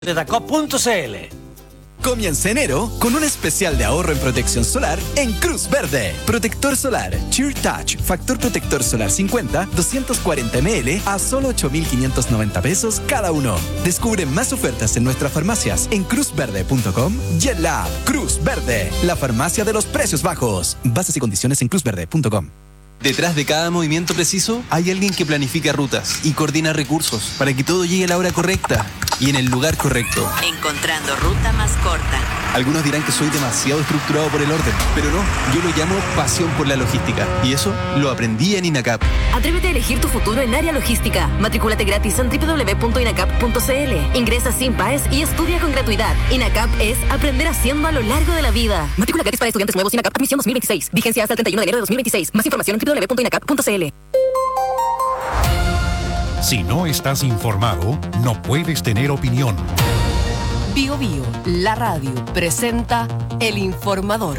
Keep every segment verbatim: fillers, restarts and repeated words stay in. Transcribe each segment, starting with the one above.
de Dacop punto c l. Comienza enero con un especial de ahorro en protección solar en Cruz Verde. Protector solar Cheer Touch, factor protector solar cincuenta, doscientos cuarenta mililitros a solo ocho mil quinientos noventa pesos cada uno. Descubre más ofertas en nuestras farmacias en cruz verde punto com y en la app Cruz Verde, la farmacia de los precios bajos. Bases y condiciones en cruz verde punto com. Detrás de cada movimiento preciso hay alguien que planifica rutas y coordina recursos para que todo llegue a la hora correcta y en el lugar correcto. Encontrando ruta más corta. Algunos dirán que soy demasiado estructurado por el orden, pero no, yo lo llamo pasión por la logística y eso lo aprendí en INACAP. Atrévete a elegir tu futuro en área logística. Matrículate gratis en doble u doble u doble u punto inacap punto c l. Ingresa sin P A E S y estudia con gratuidad. INACAP es aprender haciendo a lo largo de la vida. Matrícula gratis para estudiantes nuevos INACAP Admisión dos mil veintiséis. Vigencia hasta el treinta y uno de enero de dos mil veintiséis. Más información en doble u doble u doble u punto inacap punto c l. Si no estás informado, no puedes tener opinión. Bio Bio, la radio, presenta El Informador.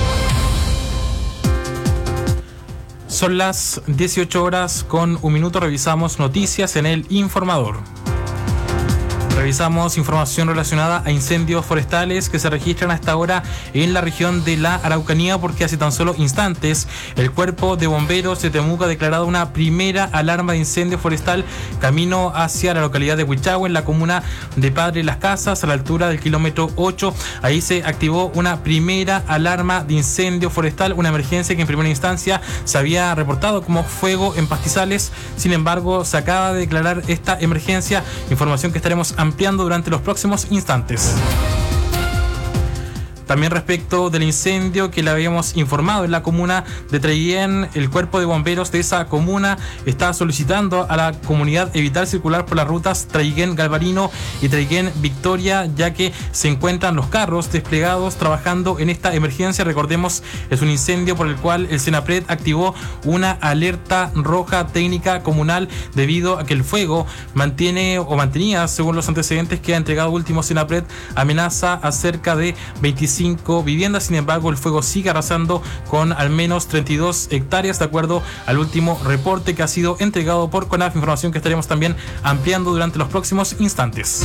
Son las dieciocho horas con un minuto, revisamos noticias en El Informador. Revisamos información relacionada a incendios forestales que se registran hasta ahora en la región de la Araucanía, porque hace tan solo instantes el Cuerpo de Bomberos de Temuco ha declarado una primera alarma de incendio forestal camino hacia la localidad de Huichahue, en la comuna de Padre Las Casas, a la altura del kilómetro ocho. Ahí se activó una primera alarma de incendio forestal, una emergencia que en primera instancia se había reportado como fuego en pastizales. Sin embargo, se acaba de declarar esta emergencia, información que estaremos ampliando durante los próximos instantes. También respecto del incendio que le habíamos informado en la comuna de Traiguén, el Cuerpo de Bomberos de esa comuna está solicitando a la comunidad evitar circular por las rutas Traiguén-Galvarino y Traiguén-Victoria, ya que se encuentran los carros desplegados trabajando en esta emergencia. Recordemos, es un incendio por el cual el Senapred activó una alerta roja técnica comunal debido a que el fuego mantiene o mantenía, según los antecedentes que ha entregado último Senapred, amenaza a cerca de veinticinco viviendas. Sin embargo, el fuego sigue arrasando con al menos treinta y dos hectáreas, de acuerdo al último reporte que ha sido entregado por CONAF, información que estaremos también ampliando durante los próximos instantes.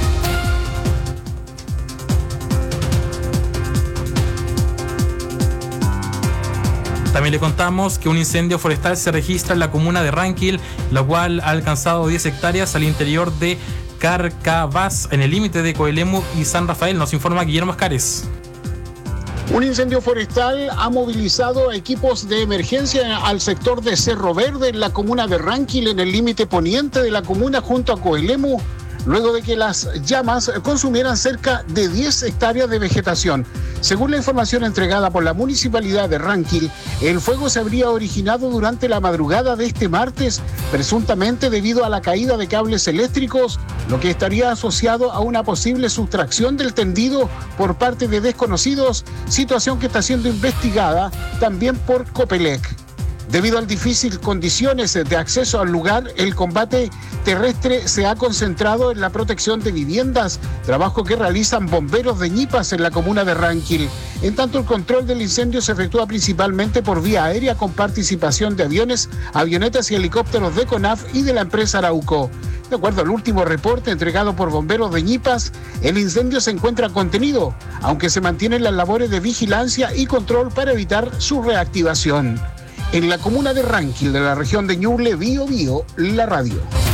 También le contamos que un incendio forestal se registra en la comuna de Ranquil, lo cual ha alcanzado diez hectáreas al interior de Carcabás, en el límite de Coelemu y San Rafael. Nos informa Guillermo Escares. Un incendio forestal ha movilizado a equipos de emergencia al sector de Cerro Verde, en la comuna de Ranquil, en el límite poniente de la comuna junto a Coelemu, luego de que las llamas consumieran cerca de diez hectáreas de vegetación. Según la información entregada por la Municipalidad de Ranquil, el fuego se habría originado durante la madrugada de este martes, presuntamente debido a la caída de cables eléctricos, lo que estaría asociado a una posible sustracción del tendido por parte de desconocidos, situación que está siendo investigada también por Copelec. Debido a difíciles condiciones de acceso al lugar, el combate terrestre se ha concentrado en la protección de viviendas, trabajo que realizan bomberos de Ñipas en la comuna de Ranquil. En tanto, el control del incendio se efectúa principalmente por vía aérea, con participación de aviones, avionetas y helicópteros de CONAF y de la empresa Arauco. De acuerdo al último reporte entregado por bomberos de Ñipas, el incendio se encuentra contenido, aunque se mantienen las labores de vigilancia y control para evitar su reactivación. En la comuna de Ranquil, de la región de Ñuble, Bio Bio, la radio.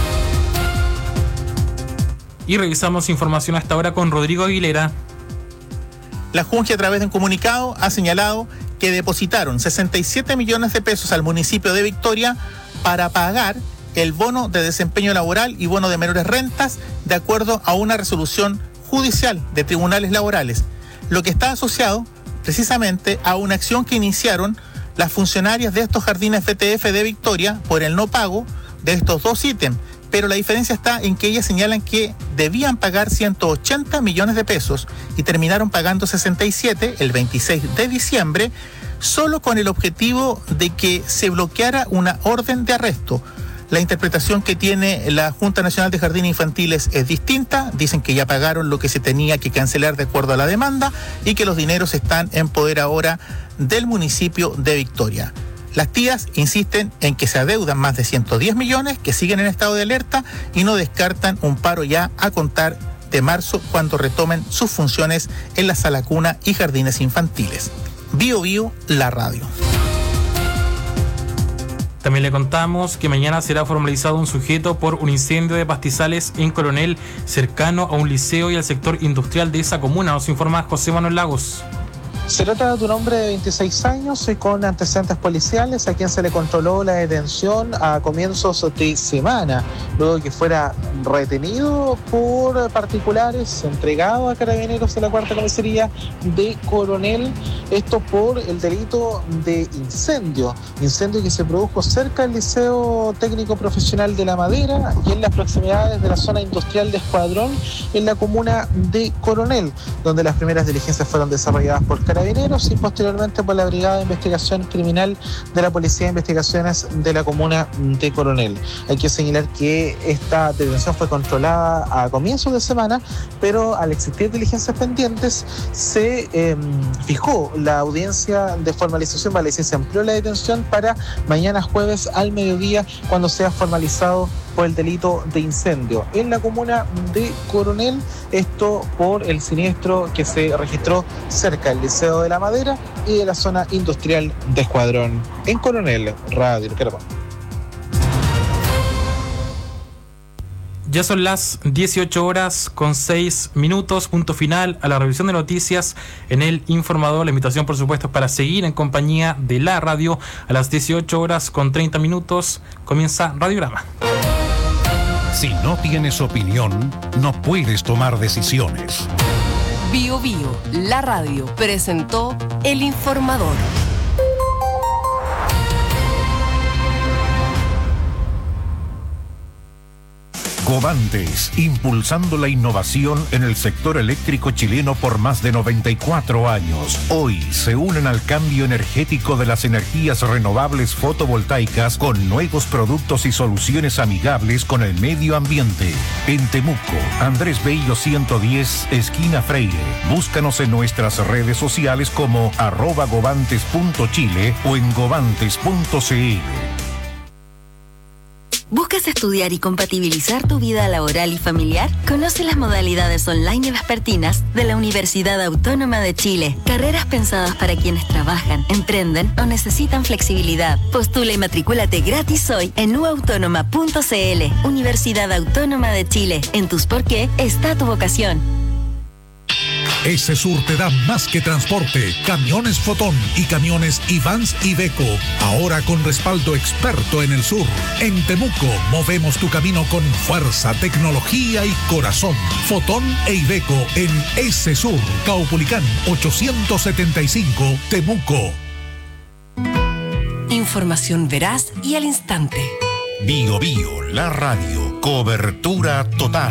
Y revisamos información hasta ahora con Rodrigo Aguilera. La Junji, a través de un comunicado, ha señalado que depositaron sesenta y siete millones de pesos al municipio de Victoria para pagar el bono de desempeño laboral y bono de menores rentas, de acuerdo a una resolución judicial de tribunales laborales, lo que está asociado precisamente a una acción que iniciaron las funcionarias de estos jardines B T F de Victoria por el no pago de estos dos ítems. Pero la diferencia está en que ellas señalan que debían pagar ciento ochenta millones de pesos y terminaron pagando sesenta y siete el veintiséis de diciembre, solo con el objetivo de que se bloqueara una orden de arresto. La interpretación que tiene la Junta Nacional de Jardines Infantiles es distinta. Dicen que ya pagaron lo que se tenía que cancelar de acuerdo a la demanda y que los dineros están en poder ahora del municipio de Victoria. Las tías insisten en que se adeudan más de ciento diez millones, que siguen en estado de alerta y no descartan un paro ya a contar de marzo, cuando retomen sus funciones en la sala cuna y jardines infantiles. Bio Bio, la radio. También le contamos que mañana será formalizado un sujeto por un incendio de pastizales en Coronel, cercano a un liceo y al sector industrial de esa comuna. Nos informa José Manuel Lagos. Se trata de un hombre de veintiséis años y con antecedentes policiales a quien se le controló la detención a comienzos de semana, luego de que fuera retenido por particulares, entregado a carabineros de la cuarta comisaría de Coronel, esto por el delito de incendio, incendio que se produjo cerca del Liceo Técnico Profesional de La Madera y en las proximidades de la zona industrial de Escuadrón en la comuna de Coronel, donde las primeras diligencias fueron desarrolladas por carabineros y posteriormente por la Brigada de Investigación Criminal de la Policía de Investigaciones de la comuna de Coronel. Hay que señalar que esta detención fue controlada a comienzos de semana, pero al existir diligencias pendientes se eh, fijó la audiencia de formalización, vale decir, se amplió la detención para mañana jueves al mediodía, cuando sea formalizado por el delito de incendio en la comuna de Coronel, esto por el siniestro que se registró cerca del Liceo de La Madera y de la zona industrial de Escuadrón. En Coronel, Radio Carabón. Ya son las dieciocho horas con seis minutos, punto final a la revisión de noticias en El Informador. La invitación, por supuesto, es para seguir en compañía de la radio. A las dieciocho horas con treinta minutos comienza Radiograma. Si no tienes opinión, no puedes tomar decisiones. Bio Bio, la radio, presentó El Informador. Covantes, impulsando la innovación en el sector eléctrico chileno por más de noventa y cuatro años. Hoy se unen al cambio energético de las energías renovables fotovoltaicas con nuevos productos y soluciones amigables con el medio ambiente. En Temuco, Andrés Bello ciento diez, esquina Freire. Búscanos en nuestras redes sociales como arroba govantes punto chile o en govantes punto cl. ¿Buscas estudiar y compatibilizar tu vida laboral y familiar? Conoce las modalidades online y vespertinas de la Universidad Autónoma de Chile. Carreras pensadas para quienes trabajan, emprenden o necesitan flexibilidad. Postula y matricúlate gratis hoy en u autónoma punto cl. Universidad Autónoma de Chile. En tus por qué está tu vocación. Esesur te da más que transporte, camiones Fotón y camiones Ivans Iveco, ahora con respaldo experto en el sur. En Temuco movemos tu camino con fuerza, tecnología y corazón. Fotón e Iveco en Esesur, Caupolicán ochocientos setenta y cinco, Temuco. Información veraz y al instante. Bio Bio, la radio, cobertura total.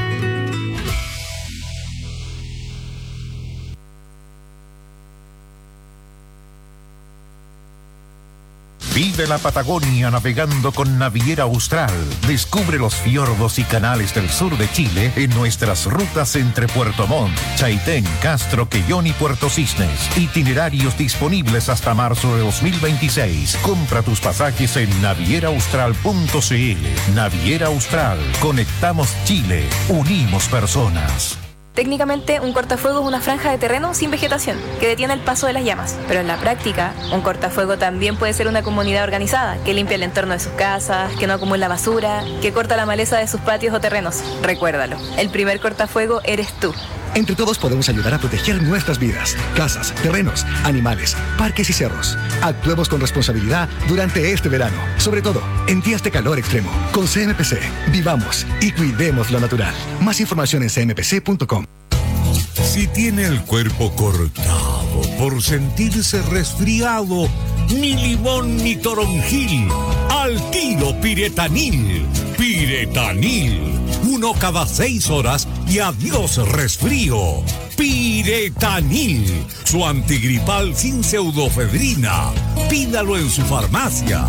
Vive la Patagonia navegando con Naviera Austral. Descubre los fiordos y canales del sur de Chile en nuestras rutas entre Puerto Montt, Chaitén, Castro, Quellón y Puerto Cisnes. Itinerarios disponibles hasta marzo de dos mil veintiséis. Compra tus pasajes en naviera austral punto cl. Naviera Austral. Conectamos Chile. Unimos personas. Técnicamente, un cortafuego es una franja de terreno sin vegetación que detiene el paso de las llamas. Pero en la práctica, un cortafuego también puede ser una comunidad organizada que limpia el entorno de sus casas, que no acumula basura, que corta la maleza de sus patios o terrenos. Recuérdalo, el primer cortafuego eres tú. Entre todos podemos ayudar a proteger nuestras vidas, casas, terrenos, animales, parques y cerros. Actuemos con responsabilidad durante este verano, sobre todo en días de calor extremo. Con C M P C, vivamos y cuidemos lo natural. Más información en c m p c punto com. Si tiene el cuerpo cortado por sentirse resfriado, ni limón ni toronjil, al tiro Piretanil. Piretanil, uno cada seis horas y adiós resfrío. Piretanil, su antigripal sin pseudofedrina. Pídalo en su farmacia.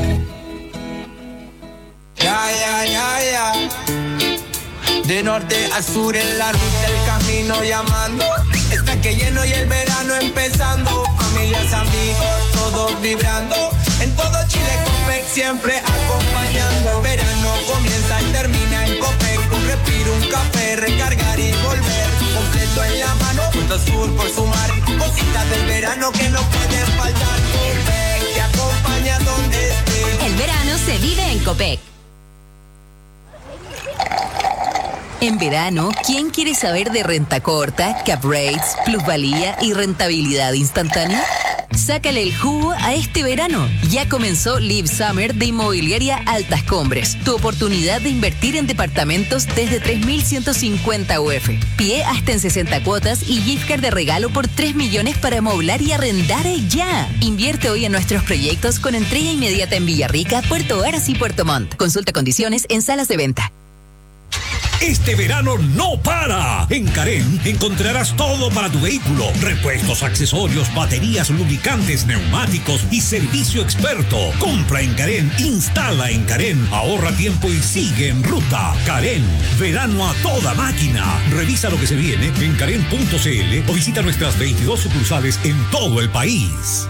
Ya, ya, ya, ya. De norte a sur en la ruta el camino llamando. Está que lleno y el verano empezando. Familias, amigos, todos vibrando. En todo Chile Copec siempre acompañando. Verano comienza y termina en Copec. Un respiro, un café, recargar y sur por sumar cositas del verano que no pueden faltar. Copec te acompaña donde estés. El verano se vive en Copec. En verano, ¿quién quiere saber de renta corta, cap rates, plusvalía y rentabilidad instantánea? Sácale el jugo a este verano. Ya comenzó Live Summer de Inmobiliaria Altas Cumbres. Tu oportunidad de invertir en departamentos desde tres mil ciento cincuenta U F. Pie hasta en sesenta cuotas y gift card de regalo por tres millones para amoblar y arrendar ya. Invierte hoy en nuestros proyectos con entrega inmediata en Villarrica, Puerto Varas y Puerto Montt. Consulta condiciones en salas de venta. Este verano no para. En Carén encontrarás todo para tu vehículo. Repuestos, accesorios, baterías, lubricantes, neumáticos y servicio experto. Compra en Carén, instala en Carén, ahorra tiempo y sigue en ruta. Carén, verano a toda máquina. Revisa lo que se viene en carén punto c l o visita nuestras veintidós sucursales en todo el país.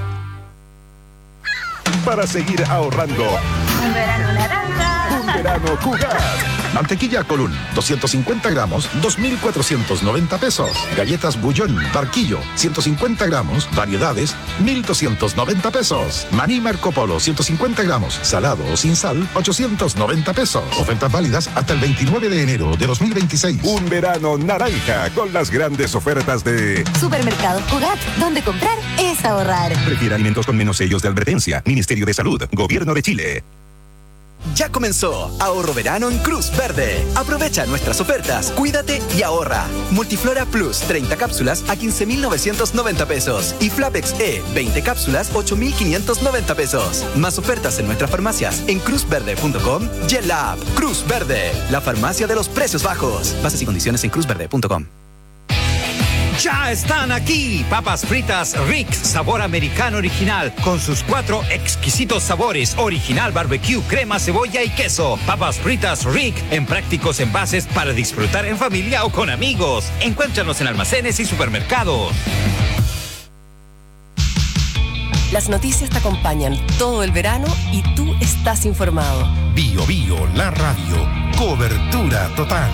Para seguir ahorrando. Un verano naranja. Un verano Cugat. Mantequilla Colún, doscientos cincuenta gramos, dos mil cuatrocientos noventa pesos. Galletas Bullón, Barquillo, ciento cincuenta gramos, variedades, mil doscientos noventa pesos. Maní Marco Polo, ciento cincuenta gramos, salado o sin sal, ochocientos noventa pesos. Ofertas válidas hasta el veintinueve de enero de dos mil veintiséis. Un verano naranja con las grandes ofertas de Supermercados Cugat, donde comprar es ahorrar. Prefiere alimentos con menos sellos de advertencia. Ministerio de Salud, Gobierno de Chile. Ya comenzó Ahorro Verano en Cruz Verde. Aprovecha nuestras ofertas, cuídate y ahorra. Multiflora Plus treinta cápsulas a quince mil novecientos noventa pesos y Flapex E veinte cápsulas ocho mil quinientos noventa pesos. Más ofertas en nuestras farmacias en cruz verde punto com y en la app Cruz Verde, la farmacia de los precios bajos. Bases y condiciones en cruz verde punto com. Ya están aquí, papas fritas Rick, sabor americano original, con sus cuatro exquisitos sabores, original barbecue, crema, cebolla y queso. Papas fritas Rick, en prácticos envases para disfrutar en familia o con amigos. Encuéntranos en almacenes y supermercados. Las noticias te acompañan todo el verano y tú estás informado. Bio Bio, la radio, cobertura total.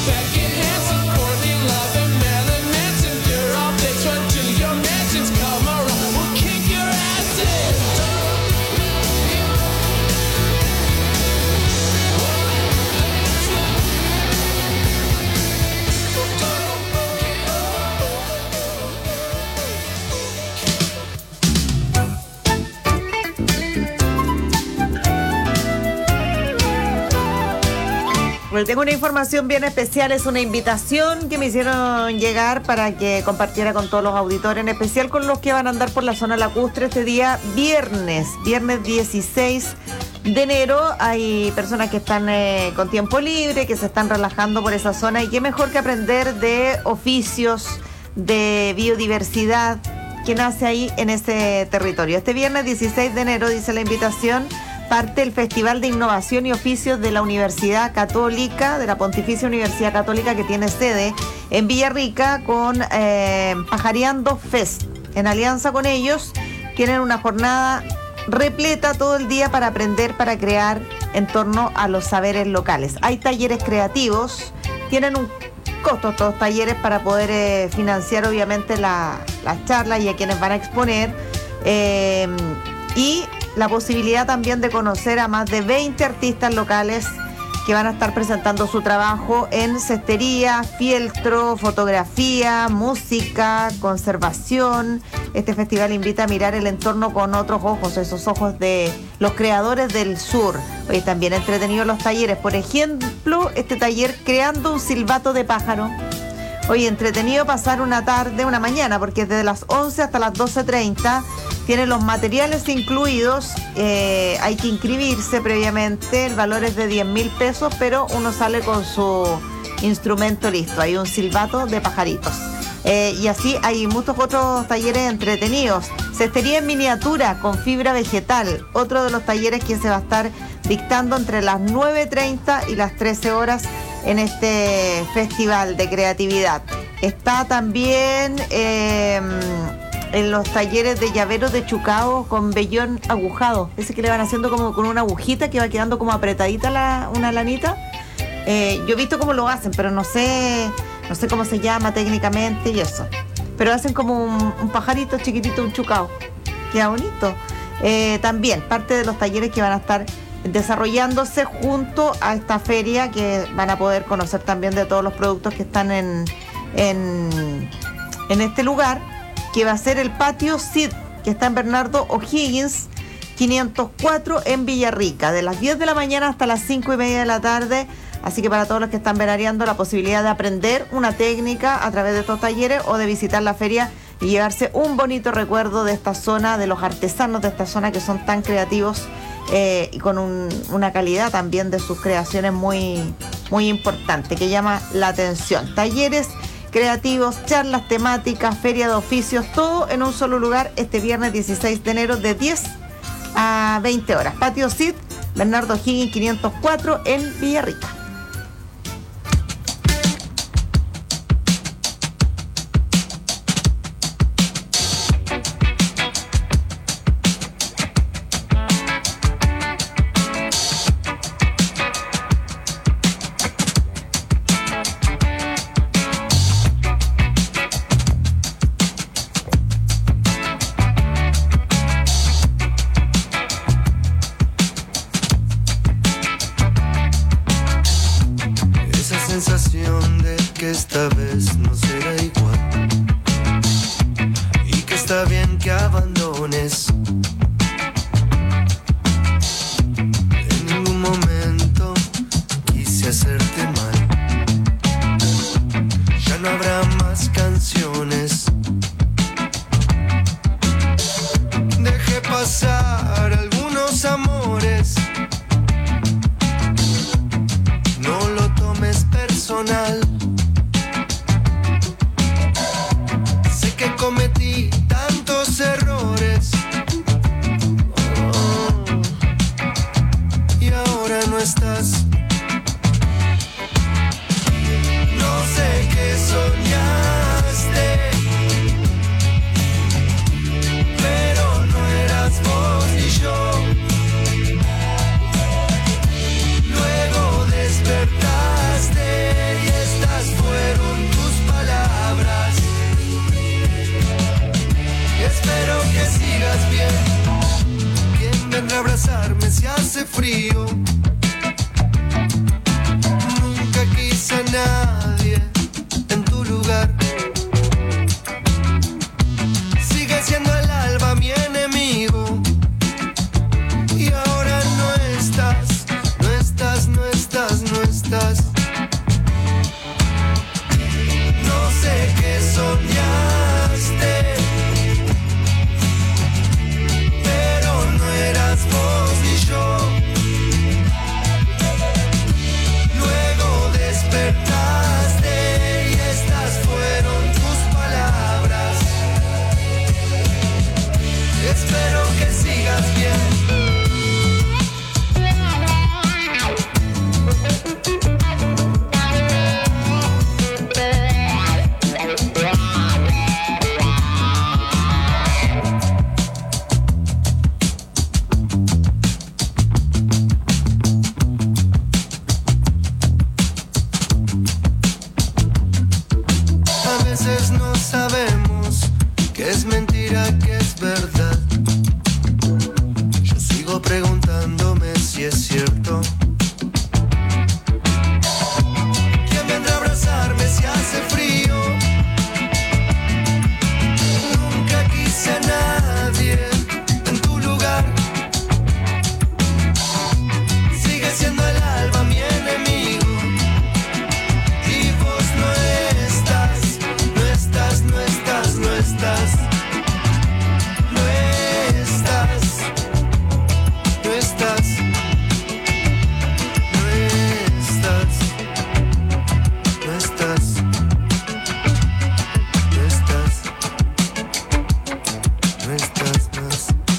Tengo una información bien especial, es una invitación que me hicieron llegar para que compartiera con todos los auditores, en especial con los que van a andar por la zona lacustre este día viernes, viernes dieciséis de enero. Hay personas que están eh, con tiempo libre, que se están relajando por esa zona, y qué mejor que aprender de oficios, de biodiversidad que nace ahí en ese territorio. Este viernes dieciséis de enero, dice la invitación, parte el Festival de Innovación y Oficios de la Universidad Católica, de la Pontificia Universidad Católica, que tiene sede en Villarrica, con eh, Pajareando Fest. En alianza con ellos, tienen una jornada repleta todo el día para aprender, para crear en torno a los saberes locales. Hay talleres creativos, tienen un costo estos talleres para poder eh, financiar obviamente la, las charlas y a quienes van a exponer, eh, y la posibilidad también de conocer a más de veinte artistas locales que van a estar presentando su trabajo en cestería, fieltro, fotografía, música, conservación. Este festival invita a mirar el entorno con otros ojos, esos ojos de los creadores del sur. Oye, también entretenidos los talleres. Por ejemplo, este taller Creando un silbato de pájaro. Oye, entretenido pasar una tarde, una mañana, porque es desde las once hasta las doce treinta. Tiene los materiales incluidos, eh, hay que inscribirse previamente, el valor es de diez mil pesos, pero uno sale con su instrumento listo. Hay un silbato de pajaritos. Eh, y así hay muchos otros talleres entretenidos. Cestería en miniatura con fibra vegetal, otro de los talleres que se va a estar dictando entre las nueve treinta y las trece horas en este festival de creatividad. Está también Eh, en los talleres de llaveros de chucao con vellón agujado, ese que le van haciendo como con una agujita que va quedando como apretadita la, una lanita. Eh, yo he visto cómo lo hacen, pero no sé, no sé cómo se llama técnicamente y eso. Pero hacen como un, un pajarito chiquitito, un chucao. Queda bonito. Eh, también parte de los talleres que van a estar desarrollándose junto a esta feria, que van a poder conocer también de todos los productos que están en, en, en este lugar, que va a ser el Patio Cid, que está en Bernardo O'Higgins quinientos cuatro en Villarrica, de las diez de la mañana hasta las cinco y media de la tarde. Así que para todos los que están veraneando, la posibilidad de aprender una técnica a través de estos talleres o de visitar la feria y llevarse un bonito recuerdo de esta zona, de los artesanos de esta zona que son tan creativos eh, y con un, una calidad también de sus creaciones muy, muy importante, que llama la atención. Talleres creativos, charlas temáticas, feria de oficios, todo en un solo lugar este viernes dieciséis de enero de diez a veinte horas. Patio Cid, Bernardo O'Higgins quinientos cuatro en Villarrica. sensación de que esta vez no será igual y que está bien que abandones. En ningún momento quise hacerte mal. Ya no habrá más canciones. Dejé pasar algunos amores. No lo tomes personal. Sé que cometí tantos errores. Oh, y ahora no estás. No sé qué soñaste, pero no eras vos ni yo. Luego despertaste y estás nadie en tu lugar. Sigue siendo el alba mi enemigo. Y ahora no estás, no estás, no estás, no estás. No sé qué soñaste, pero no eras vos ni yo. Luego despertaste y estas fueron tus palabras. Espero que sigas bien. A veces no sabemos qué es mentira, qué es verdad. Yo sigo preguntándome si es cierto. ¿Quién vendrá a abrazarme si hace frío? Nunca quise a nadie en tu lugar. Sigue siendo el alba mi enemigo. Y vos no estás, no estás, no estás, no estás. No estás, no estás, no estás, no estás, no estás, no estás más.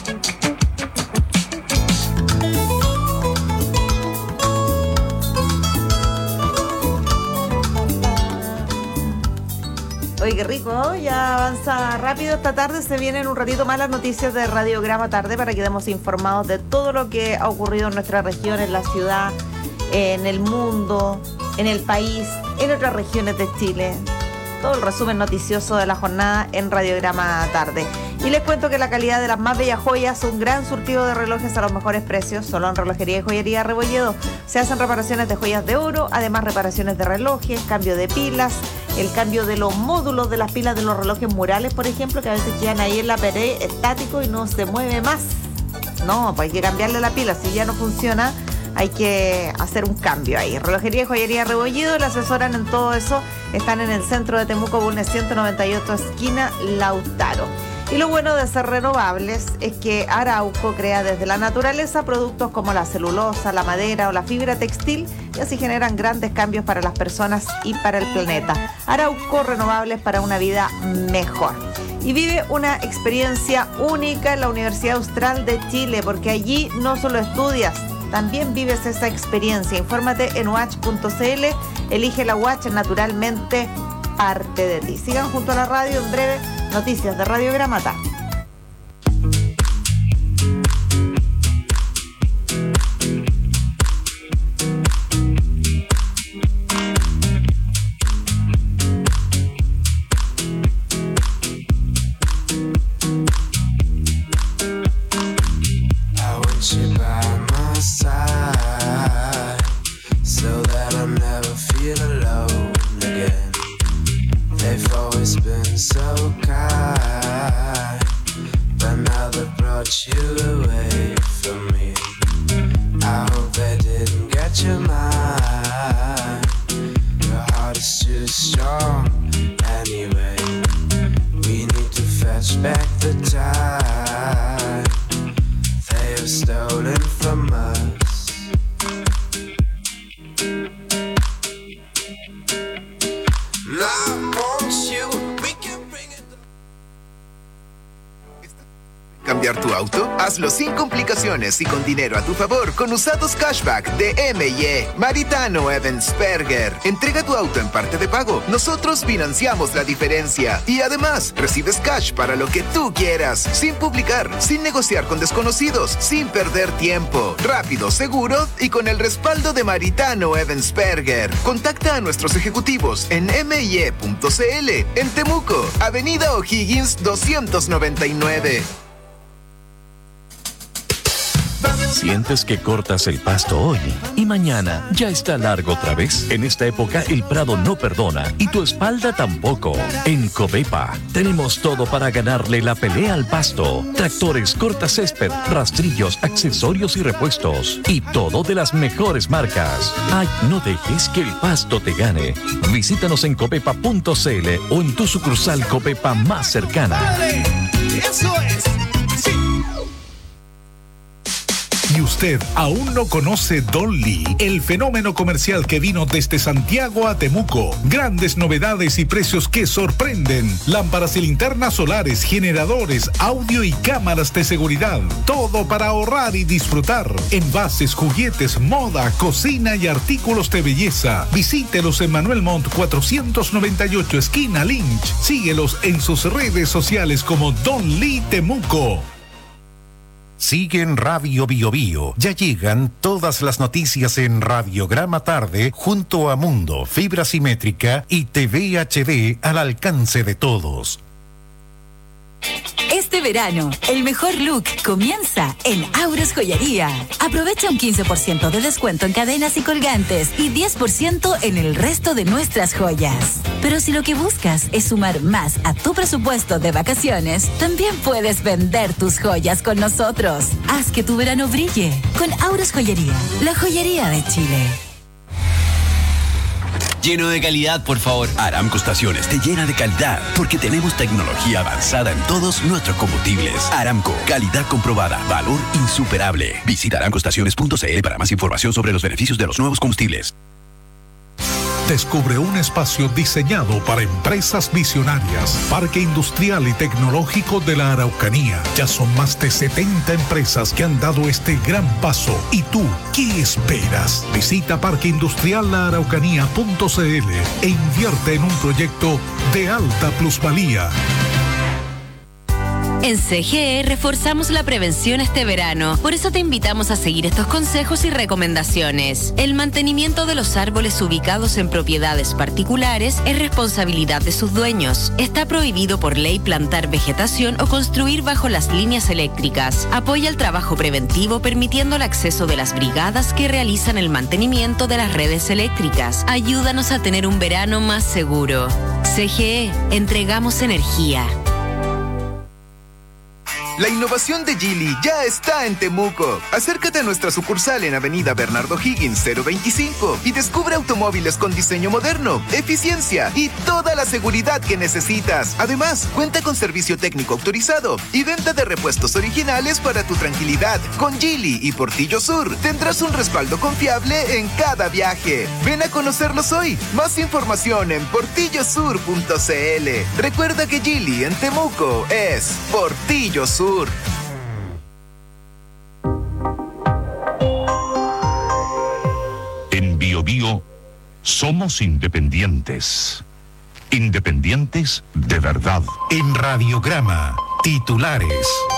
Oye, qué rico, ya avanza rápido esta tarde. Se vienen un ratito más las noticias de Radiograma Tarde para que quedemos informados de todo lo que ha ocurrido en nuestra región, en la ciudad, en el mundo, en el país, en otras regiones de Chile. Todo el resumen noticioso de la jornada en Radiograma Tarde. Y les cuento que la calidad de las más bellas joyas, un gran surtido de relojes a los mejores precios, solo en Relojería y Joyería Rebolledo. Se hacen reparaciones de joyas de oro, además reparaciones de relojes, cambio de pilas, el cambio de los módulos de las pilas de los relojes murales, por ejemplo, que a veces quedan ahí en la pared estático y no se mueve más. No, pues hay que cambiarle la pila, si ya no funciona, hay que hacer un cambio ahí. Relojería y Joyería Rebolledo, le asesoran en todo eso. Están en el centro de Temuco, Bulnes ciento noventa y ocho, esquina Lautaro. Y lo bueno de ser renovables es que Arauco crea desde la naturaleza productos como la celulosa, la madera o la fibra textil, y así generan grandes cambios para las personas y para el planeta. Arauco, renovables para una vida mejor. Y vive una experiencia única en la Universidad Austral de Chile, porque allí no solo estudias, también vives esa experiencia. Infórmate en u a c h punto c l. Elige la U A C H, naturalmente parte de ti. Sigan junto a la radio, en breve noticias de Radiograma Tarde. ¿Cambiar tu auto? Hazlo sin complicaciones y con dinero a tu favor con usados cashback de M y E. Maritano Evansperger. Entrega tu auto en parte de pago. Nosotros financiamos la diferencia. Y además, recibes cash para lo que tú quieras. Sin publicar, sin negociar con desconocidos, sin perder tiempo. Rápido, seguro y con el respaldo de Maritano Evansperger. Contacta a nuestros ejecutivos en m y e punto c l en Temuco, Avenida O'Higgins doscientos noventa y nueve. ¿Sientes que cortas el pasto hoy y mañana ya está largo otra vez? En esta época el prado no perdona y tu espalda tampoco. En Covepa tenemos todo para ganarle la pelea al pasto. Tractores, cortacésped, rastrillos, accesorios y repuestos. Y todo de las mejores marcas. Ay, no dejes que el pasto te gane. Visítanos en covepa punto c l o en tu sucursal Covepa más cercana. Eso es. Sí. ¿Y usted aún no conoce Don Lee, el fenómeno comercial que vino desde Santiago a Temuco? Grandes novedades y precios que sorprenden. Lámparas y linternas solares, generadores, audio y cámaras de seguridad. Todo para ahorrar y disfrutar. Envases, juguetes, moda, cocina y artículos de belleza. Visítelos en Manuel Montt cuatrocientos noventa y ocho, esquina Lynch. Síguelos en sus redes sociales como Don Lee Temuco. Sigue en Radio Bio Bio. Ya llegan todas las noticias en Radiograma Tarde junto a Mundo, Fibra Simétrica y T V H D al alcance de todos. Este verano, el mejor look comienza en Auros Joyería. Aprovecha un quince por ciento de descuento en cadenas y colgantes y diez por ciento en el resto de nuestras joyas. Pero si lo que buscas es sumar más a tu presupuesto de vacaciones, también puedes vender tus joyas con nosotros. Haz que tu verano brille con Auros Joyería, la joyería de Chile. Lleno de calidad, por favor. Aramco Estaciones te llena de calidad porque tenemos tecnología avanzada en todos nuestros combustibles. Aramco, calidad comprobada, valor insuperable. Visita aramco estaciones punto c l para más información sobre los beneficios de los nuevos combustibles. Descubre un espacio diseñado para empresas visionarias. Parque Industrial y Tecnológico de la Araucanía. Ya son más de setenta empresas que han dado este gran paso. ¿Y tú, qué esperas? Visita parque industrial la araucanía punto c l e invierte en un proyecto de alta plusvalía. En C G E reforzamos la prevención este verano. Por eso te invitamos a seguir estos consejos y recomendaciones. El mantenimiento de los árboles ubicados en propiedades particulares es responsabilidad de sus dueños. Está prohibido por ley plantar vegetación o construir bajo las líneas eléctricas. Apoya el trabajo preventivo permitiendo el acceso de las brigadas que realizan el mantenimiento de las redes eléctricas. Ayúdanos a tener un verano más seguro. C G E, entregamos energía. La innovación de Geely ya está en Temuco. Acércate a nuestra sucursal en Avenida Bernardo Higgins cero veinticinco y descubre automóviles con diseño moderno, eficiencia y toda la seguridad que necesitas. Además, cuenta con servicio técnico autorizado y venta de repuestos originales para tu tranquilidad. Con Geely y Portillo Sur tendrás un respaldo confiable en cada viaje. Ven a conocerlos hoy. Más información en portillo sur punto c l. Recuerda que Geely en Temuco es Portillo Sur. En Bio Bio somos independientes. Independientes de verdad. En Radiograma, titulares.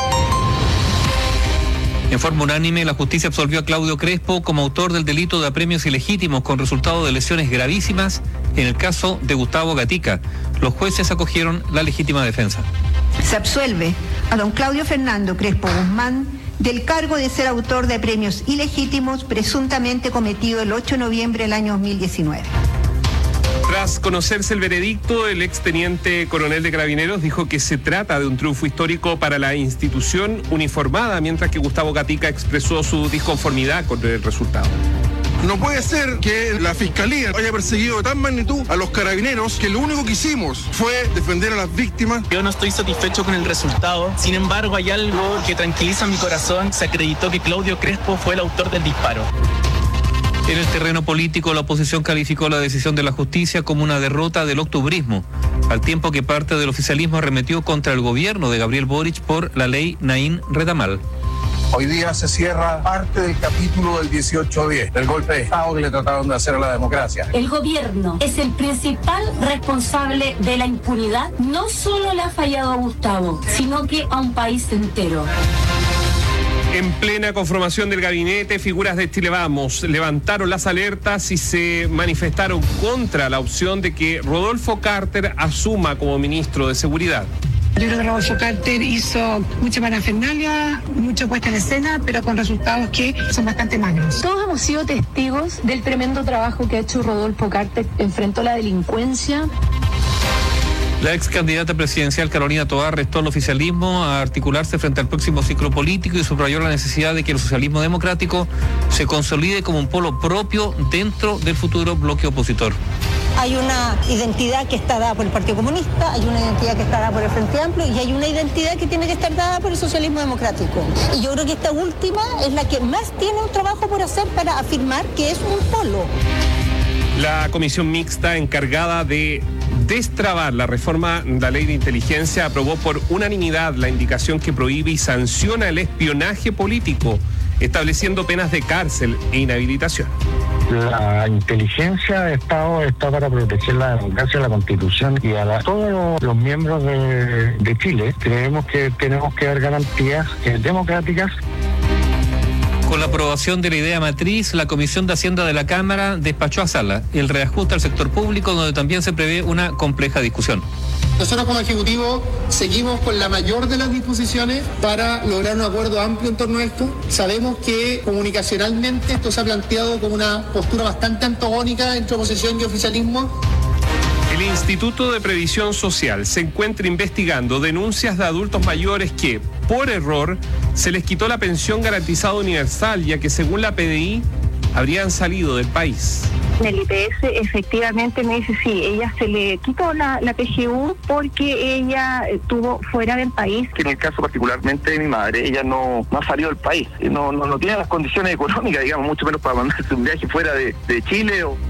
En forma unánime, la justicia absolvió a Claudio Crespo como autor del delito de apremios ilegítimos con resultado de lesiones gravísimas en el caso de Gustavo Gatica. Los jueces acogieron la legítima defensa. Se absuelve a don Claudio Fernando Crespo Guzmán del cargo de ser autor de apremios ilegítimos presuntamente cometido el ocho de noviembre del año dos mil diecinueve. Tras conocerse el veredicto, el exteniente coronel de Carabineros dijo que se trata de un triunfo histórico para la institución uniformada, mientras que Gustavo Gatica expresó su disconformidad con el resultado. No puede ser que la Fiscalía haya perseguido de tal magnitud a los carabineros que lo único que hicimos fue defender a las víctimas. Yo no estoy satisfecho con el resultado, sin embargo hay algo que tranquiliza mi corazón. Se acreditó que Claudio Crespo fue el autor del disparo. En el terreno político, la oposición calificó la decisión de la justicia como una derrota del octubrismo, al tiempo que parte del oficialismo arremetió contra el gobierno de Gabriel Boric por la ley Naín Retamal. Hoy día se cierra parte del capítulo del dieciocho diez, del golpe de Estado que le trataron de hacer a la democracia. El gobierno es el principal responsable de la impunidad. No solo le ha fallado a Gustavo, sino que a un país entero. En plena conformación del gabinete, figuras de Chile Vamos levantaron las alertas y se manifestaron contra la opción de que Rodolfo Carter asuma como ministro de Seguridad. Yo creo que Rodolfo Carter hizo mucha parafernalia, mucha puesta en escena, pero con resultados que son bastante magros. Todos hemos sido testigos del tremendo trabajo que ha hecho Rodolfo Carter. Enfrentó la delincuencia. La ex candidata presidencial Carolina Toá restó al oficialismo a articularse frente al próximo ciclo político y subrayó la necesidad de que el socialismo democrático se consolide como un polo propio dentro del futuro bloque opositor. Hay una identidad que está dada por el Partido Comunista, hay una identidad que está dada por el Frente Amplio y hay una identidad que tiene que estar dada por el socialismo democrático. Y yo creo que esta última es la que más tiene un trabajo por hacer para afirmar que es un polo. La comisión mixta encargada de destrabar la reforma de la ley de inteligencia aprobó por unanimidad la indicación que prohíbe y sanciona el espionaje político, estableciendo penas de cárcel e inhabilitación. La inteligencia de Estado está para proteger la democracia, la Constitución y a la, todos los miembros de, de Chile. Creemos que tenemos que dar garantías eh, democráticas. Con la aprobación de la idea matriz, la Comisión de Hacienda de la Cámara despachó a sala el reajuste al sector público, donde también se prevé una compleja discusión. Nosotros como Ejecutivo seguimos con la mayor de las disposiciones para lograr un acuerdo amplio en torno a esto. Sabemos que comunicacionalmente esto se ha planteado como una postura bastante antagónica entre oposición y oficialismo. El Instituto de Previsión Social se encuentra investigando denuncias de adultos mayores que, por error, se les quitó la pensión garantizada universal, ya que según la P D I, habrían salido del país. En el I P S efectivamente me dice, sí, ella se le quitó la, la P G U porque ella estuvo fuera del país. En el caso particularmente de mi madre, ella no, no ha salido del país, no, no, no tiene las condiciones económicas, digamos, mucho menos para mandarse un viaje fuera de, de Chile o...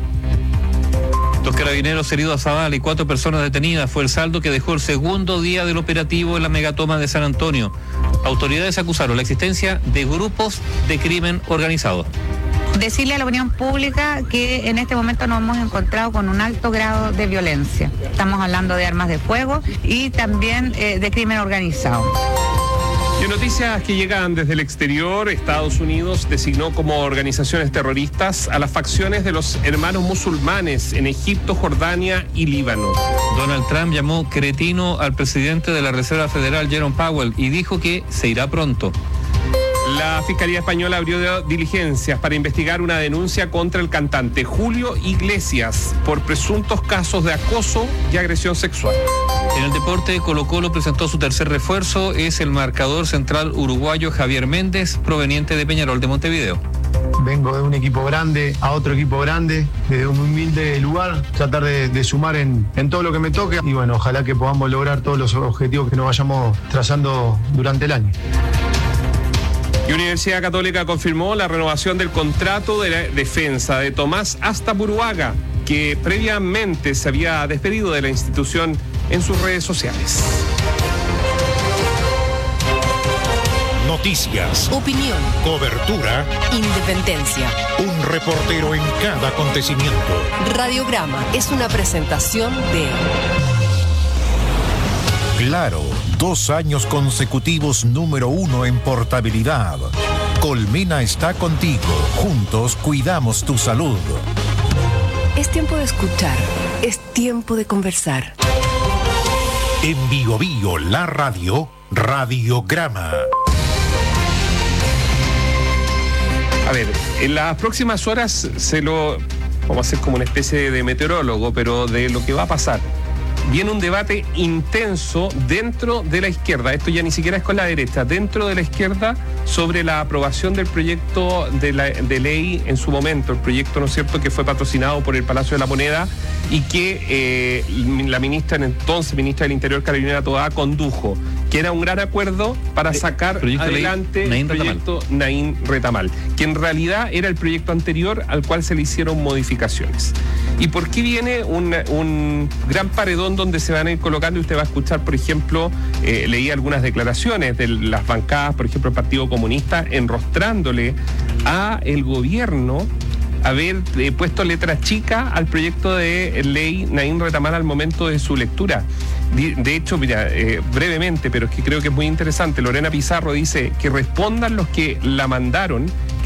Dos carabineros heridos a bala y cuatro personas detenidas fue el saldo que dejó el segundo día del operativo en la megatoma de San Antonio. Autoridades acusaron la existencia de grupos de crimen organizado. Decirle a la opinión pública que en este momento nos hemos encontrado con un alto grado de violencia. Estamos hablando de armas de fuego y también eh, de crimen organizado. Y en noticias que llegan desde el exterior, Estados Unidos designó como organizaciones terroristas a las facciones de los hermanos musulmanes en Egipto, Jordania y Líbano. Donald Trump llamó cretino al presidente de la Reserva Federal, Jerome Powell, y dijo que se irá pronto. La Fiscalía Española abrió diligencias para investigar una denuncia contra el cantante Julio Iglesias por presuntos casos de acoso y agresión sexual. En el deporte, Colo-Colo presentó su tercer refuerzo, es el marcador central uruguayo Javier Méndez, proveniente de Peñarol de Montevideo. Vengo de un equipo grande a otro equipo grande, desde un humilde lugar, tratar de, de sumar en, en todo lo que me toque y bueno, ojalá que podamos lograr todos los objetivos que nos vayamos trazando durante el año. Y Universidad Católica confirmó la renovación del contrato de la defensa de Tomás Astaburuaga, que previamente se había despedido de la institución en sus redes sociales. Noticias, opinión, cobertura, independencia. Un reportero en cada acontecimiento. Radiograma es una presentación de... Claro, dos años consecutivos número uno en portabilidad. Colmena está contigo. Juntos cuidamos tu salud. Es tiempo de escuchar. Es tiempo de conversar. En Bio Bio, la radio, Radiograma. A ver, en las próximas horas se lo... Vamos a hacer como una especie de meteorólogo, pero de lo que va a pasar. Viene un debate intenso dentro de la izquierda, esto ya ni siquiera es con la derecha, dentro de la izquierda sobre la aprobación del proyecto de, la, de ley en su momento, el proyecto, ¿no es cierto?, que fue patrocinado por el Palacio de la Moneda y que eh, la ministra, entonces ministra del Interior, Carolina Toá, condujo, que era un gran acuerdo para sacar proyecto adelante el proyecto Naín Retamal, que en realidad era el proyecto anterior al cual se le hicieron modificaciones. ¿Y por qué viene un, un gran paredón donde se van a ir colocando? Y usted va a escuchar, por ejemplo, eh, leí algunas declaraciones de las bancadas, por ejemplo, el Partido Comunista, enrostrándole a el gobierno haber eh, puesto letra chica al proyecto de ley Naín Retamal al momento de su lectura. De, de hecho, mira, eh, brevemente, pero es que creo que es muy interesante, Lorena Pizarro dice que respondan los que la mandaron, que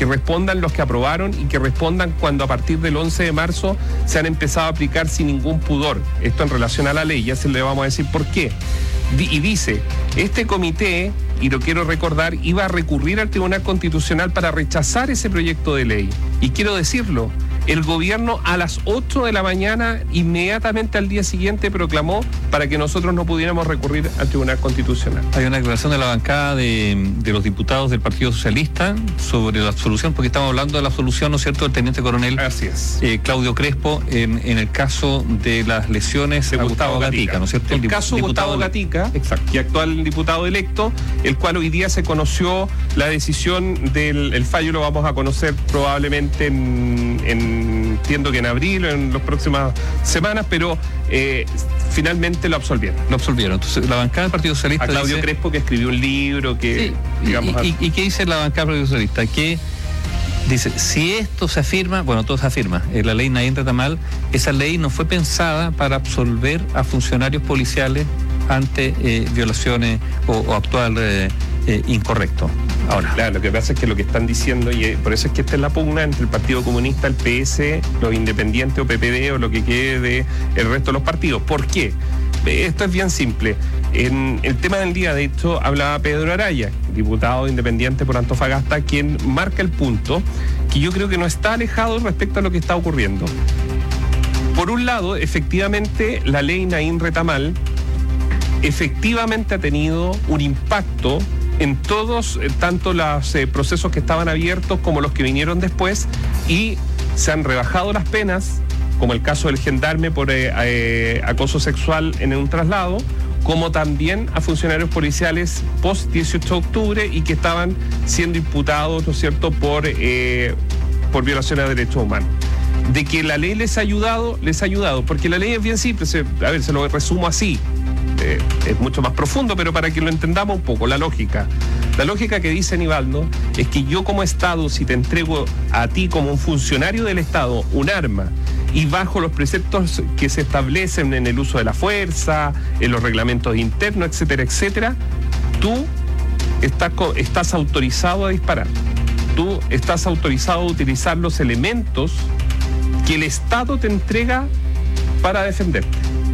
que respondan los que aprobaron y que respondan cuando a partir del once de marzo se han empezado a aplicar sin ningún pudor. Esto en relación a la ley, ya se le vamos a decir por qué. Y dice, este comité, y lo quiero recordar, iba a recurrir al Tribunal Constitucional para rechazar ese proyecto de ley. Y quiero decirlo, el gobierno a las ocho de la mañana, inmediatamente al día siguiente, proclamó para que nosotros no pudiéramos recurrir al Tribunal Constitucional. Hay una declaración de la bancada de, de los diputados del Partido Socialista sobre la absolución, porque estamos hablando de la absolución, ¿no es cierto?, del teniente coronel Así es. Eh, Claudio Crespo en, en el caso de las lesiones de a Gustavo, Gustavo Gatica, Gatica, ¿no es cierto? El, el caso diputado Gustavo Gatica, exacto, y actual diputado electo, el cual hoy día se conoció la decisión del el fallo, lo vamos a conocer probablemente en, en entiendo que en abril o en las próximas semanas, pero eh, finalmente lo absolvieron. Lo absolvieron. Entonces, la bancada del Partido Socialista a Claudio dice, Crespo, que escribió un libro que, sí, digamos... Y, y, ¿Y qué dice la bancada del Partido Socialista? Que dice, si esto se afirma, bueno, todo se afirma, eh, la ley Naín Retamal, esa ley no fue pensada para absolver a funcionarios policiales ante eh, violaciones o, o actuar eh, eh, incorrecto. Ahora, claro, lo que pasa es que lo que están diciendo, y por eso es que esta es la pugna entre el Partido Comunista, el P S, los independientes o P P D o lo que quede de el resto de los partidos. ¿Por qué? Esto es bien simple. En el tema del día, de hecho, hablaba Pedro Araya, diputado independiente por Antofagasta, quien marca el punto que yo creo que no está alejado respecto a lo que está ocurriendo. Por un lado, efectivamente, la ley Naín Retamal efectivamente ha tenido un impacto en todos, eh, tanto los eh, procesos que estaban abiertos como los que vinieron después, y se han rebajado las penas, como el caso del gendarme por eh, eh, acoso sexual en un traslado, como también a funcionarios policiales post dieciocho de octubre y que estaban siendo imputados, ¿no es cierto?, por, eh, por violación a derechos humanos. De que la ley les ha ayudado, les ha ayudado, porque la ley es bien simple, se, a ver, se lo resumo así. Eh, es mucho más profundo, pero para que lo entendamos un poco, la lógica. La lógica que dice Nivaldo es que yo como Estado, si te entrego a ti como un funcionario del Estado un arma y bajo los preceptos que se establecen en el uso de la fuerza, en los reglamentos internos, etcétera, etcétera, tú estás, estás autorizado a disparar. Tú estás autorizado a utilizar los elementos que el Estado te entrega para defenderte.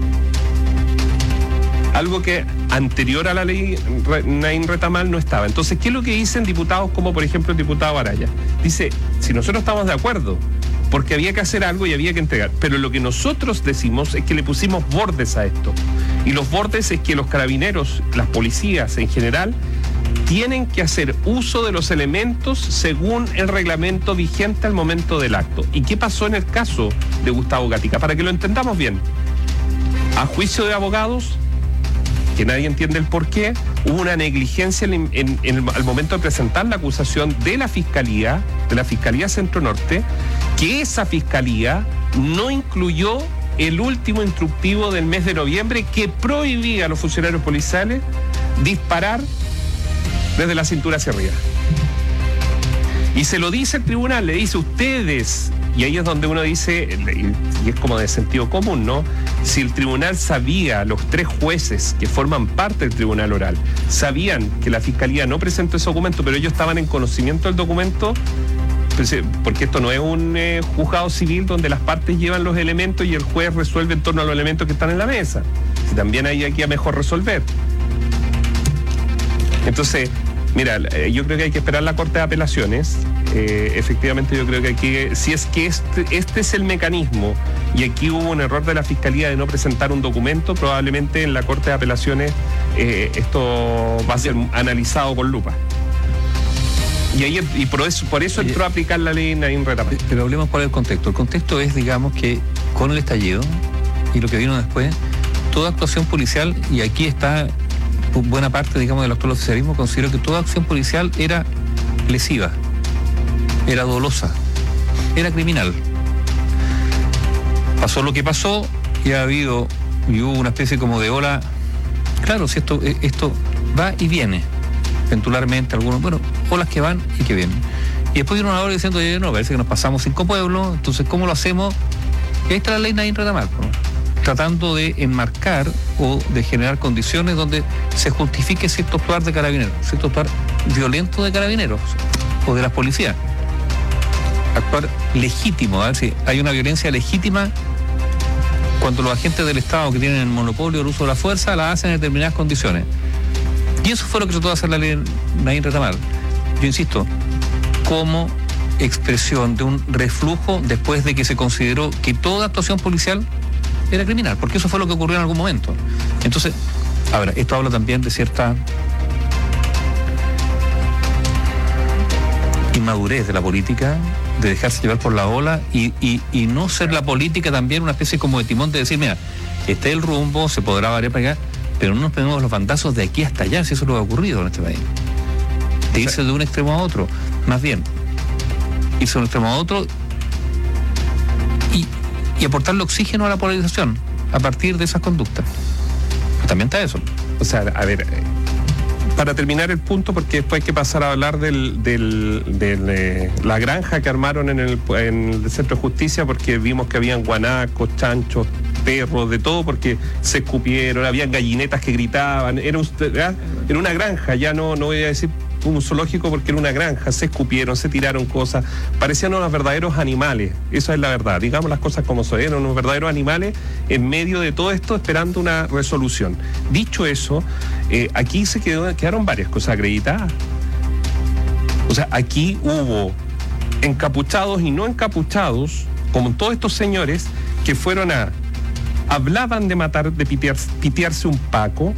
Algo que anterior a la ley Naín Retamal no estaba. Entonces, ¿qué es lo que dicen diputados como, por ejemplo, el diputado Araya? Dice, si nosotros estamos de acuerdo, porque había que hacer algo y había que entregar, pero lo que nosotros decimos es que le pusimos bordes a esto. Y los bordes es que los carabineros, las policías en general, tienen que hacer uso de los elementos según el reglamento vigente al momento del acto. ¿Y qué pasó en el caso de Gustavo Gatica? Para que lo entendamos bien. A juicio de abogados, que nadie entiende el por qué, hubo una negligencia en, en, en el, al momento de presentar la acusación de la Fiscalía, de la Fiscalía Centro Norte, que esa Fiscalía no incluyó el último instructivo del mes de noviembre que prohibía a los funcionarios policiales disparar desde la cintura hacia arriba. Y se lo dice el tribunal, le dice ustedes, y ahí es donde uno dice, y es como de sentido común, ¿no? Si el tribunal sabía, los tres jueces que forman parte del tribunal oral, sabían que la Fiscalía no presentó ese documento, pero ellos estaban en conocimiento del documento, porque esto no es un eh, juzgado civil donde las partes llevan los elementos y el juez resuelve en torno a los elementos que están en la mesa. Si también hay aquí a mejor resolver. Entonces, mira, yo creo que hay que esperar la Corte de Apelaciones. Eh, efectivamente, yo creo que aquí, si es que este, este es el mecanismo y aquí hubo un error de la Fiscalía de no presentar un documento, probablemente en la Corte de Apelaciones eh, esto va a ser analizado con lupa. Y, ahí, y por eso, por eso entró a aplicar la ley Naín Retamal. Pero hablemos cuál es el contexto. El contexto es, digamos, que con el estallido y lo que vino después, toda actuación policial, y aquí está buena parte, digamos, del actual oficialismo, considero que toda acción policial era lesiva, era dolosa, era criminal. Pasó lo que pasó y ha habido, y hubo una especie como de ola. Claro, si esto, esto va y viene, eventualmente algunos, bueno, olas que van y que vienen. Y después viene una hora diciendo, no, parece que nos pasamos cinco pueblos, entonces, ¿cómo lo hacemos? Y ahí está la ley Naín Retamal, ¿no? Tratando de enmarcar o de generar condiciones donde se justifique cierto actuar de carabineros, cierto actuar violento de carabineros o de las policías. actuar legítimo, ¿eh? Sí, hay una violencia legítima cuando los agentes del Estado que tienen el monopolio del uso de la fuerza la hacen en determinadas condiciones. Y eso fue lo que trató de hacer la ley Nadine Retamar. Yo insisto, como expresión de un reflujo después de que se consideró que toda actuación policial era criminal, porque eso fue lo que ocurrió en algún momento. Entonces, ahora, esto habla también de cierta inmadurez de la política, de dejarse llevar por la ola y, y, y no ser la política también una especie como de timón de decir, mira, este es el rumbo, se podrá variar para acá, pero no nos pegamos los bandazos de aquí hasta allá, si eso es lo que ha ocurrido en este país. De irse de un extremo a otro, más bien, irse de un extremo a otro y, y aportarle oxígeno a la polarización a partir de esas conductas. También está eso. O sea, a ver, para terminar el punto, porque después hay que pasar a hablar del, del, del eh, la granja que armaron en el, en el Centro de Justicia, porque vimos que habían guanacos, chanchos, perros, de todo, porque se escupieron, habían gallinetas que gritaban, era, un, era una granja, ya no, no voy a decir un zoológico porque era una granja, se escupieron, se tiraron cosas, parecían unos verdaderos animales, esa es la verdad, digamos las cosas como son, eran unos verdaderos animales en medio de todo esto esperando una resolución. Dicho eso, eh, aquí se quedó, quedaron varias cosas acreditadas. O sea, aquí hubo encapuchados y no encapuchados, como todos estos señores que fueron a, hablaban de matar, de pitear, pitearse un paco,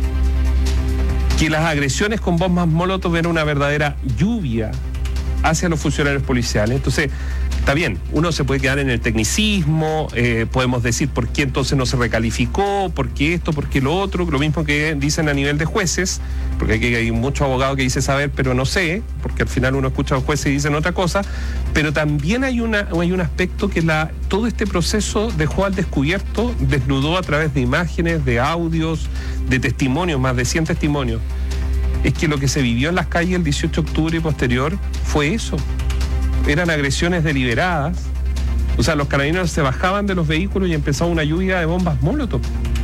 que las agresiones con bombas molotov eran una verdadera lluvia hacia los funcionarios policiales. Entonces, está bien, uno se puede quedar en el tecnicismo, eh, podemos decir por qué entonces no se recalificó, por qué esto, por qué lo otro, lo mismo que dicen a nivel de jueces, porque aquí hay muchos abogados que dicen saber, pero no sé, porque al final uno escucha a los jueces y dicen otra cosa, pero también hay, una, hay un aspecto que la, todo este proceso dejó al descubierto, desnudó a través de imágenes, de audios, de testimonios, más de cien testimonios. Es que lo que se vivió en las calles el dieciocho de octubre y posterior fue eso. Eran agresiones deliberadas. O sea, los carabineros se bajaban de los vehículos y empezó una lluvia de bombas molotov.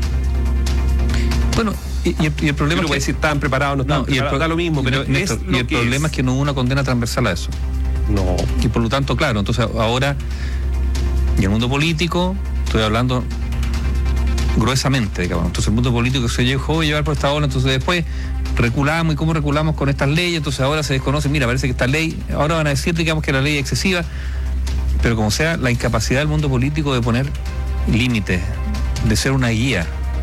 Bueno, y, y, el, y el problema es que si estaban preparados, no estaban no, preparados, y el, da lo mismo, pero y, es y el problema es. es que no hubo una condena transversal a eso. No. Y por lo tanto, claro, entonces ahora, y el mundo político, estoy hablando gruesamente, digamos, entonces el mundo político se dejó llevar por esta ola, entonces después reculamos, y cómo reculamos con estas leyes, entonces ahora se desconoce, mira, parece que esta ley, ahora van a decir, digamos, que la ley es excesiva, pero como sea, la incapacidad del mundo político de poner límites, de ser una guía,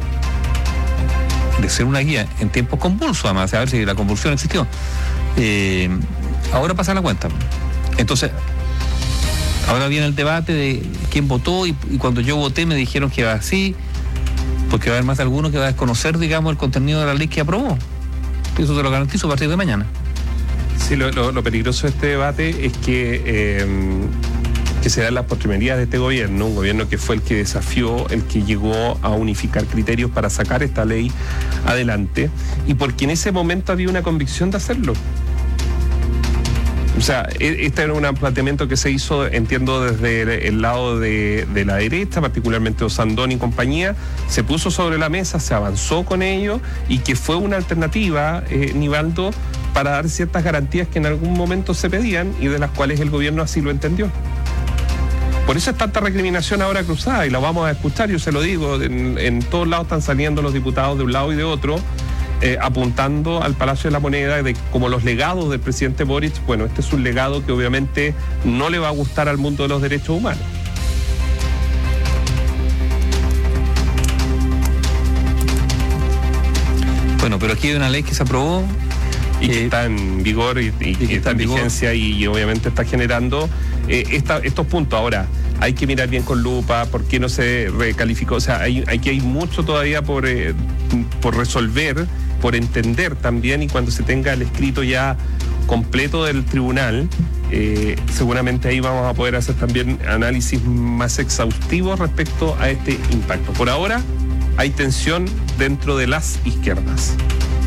de ser una guía en tiempos convulsos, además, a ver si la convulsión existió, eh, ahora pasa la cuenta. Entonces, ahora viene el debate de quién votó, y, y cuando yo voté me dijeron que iba así, porque va a haber más de alguno que va a desconocer, digamos, el contenido de la ley que aprobó. Eso te lo garantizo a partir de mañana. Sí, lo, lo, lo peligroso de este debate es que, eh, que se dan las postrimerías de este gobierno, un gobierno que fue el que desafió, el que llegó a unificar criterios para sacar esta ley adelante, y porque en ese momento había una convicción de hacerlo. O sea, este era un planteamiento que se hizo, entiendo, desde el lado de, de la derecha, particularmente Osandón y compañía, se puso sobre la mesa, se avanzó con ello, y que fue una alternativa, eh, Nivaldo, para dar ciertas garantías que en algún momento se pedían y de las cuales el gobierno así lo entendió. Por eso es tanta recriminación ahora cruzada, y la vamos a escuchar, yo se lo digo, en, en todos lados están saliendo los diputados de un lado y de otro, Eh, apuntando al Palacio de la Moneda de como los legados del presidente Boric. Bueno, este es un legado que obviamente no le va a gustar al mundo de los derechos humanos. Bueno, pero aquí hay una ley que se aprobó y que eh, está en vigor y, y, y que está en vigencia y, y obviamente está generando eh, esta, estos puntos. Ahora, hay que mirar bien con lupa por qué no se recalificó. O sea, hay, aquí hay mucho todavía por, eh, por resolver, por entender también, y cuando se tenga el escrito ya completo del tribunal, eh, seguramente ahí vamos a poder hacer también análisis más exhaustivos respecto a este impacto. Por ahora hay tensión dentro de las izquierdas.